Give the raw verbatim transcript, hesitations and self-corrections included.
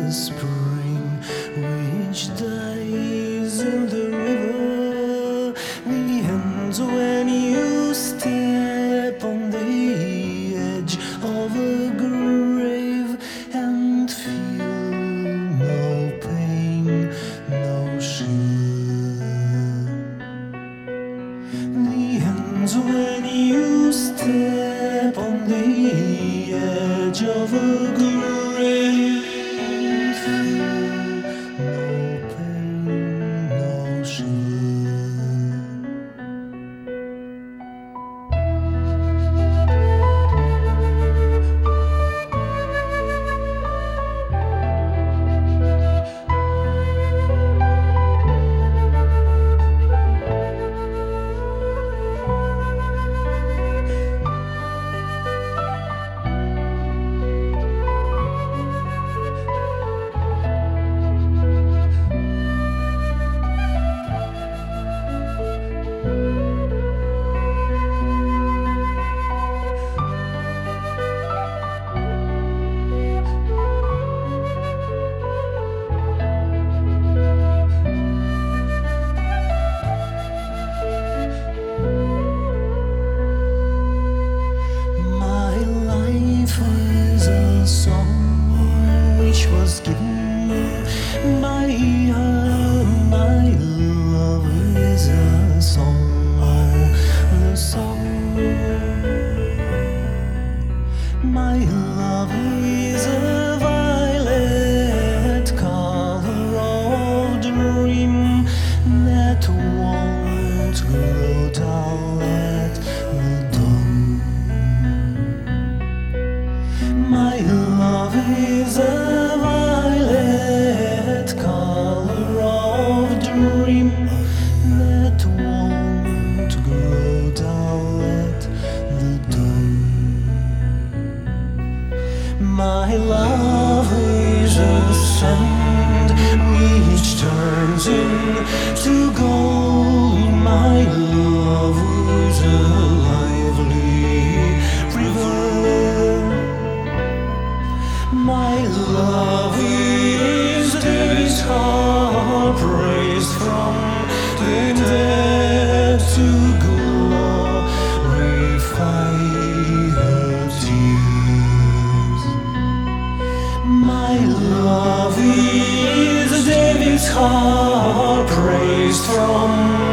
the spring which dies in the river, the end when you step on the edge of a grave and feel no pain, no shame. The end when you step on the edge of a grave and feel no pain, no shame. Was given by her. My love is a song, the song. My love is a violet color of dream that won't grow dull at the dawn. My love is a that won't grow dull at the dawn. My love is a sand which turns into gold. My love is a lively river. My love is David's heart praised from the dead to glorify her tears. My love is David's heart praised from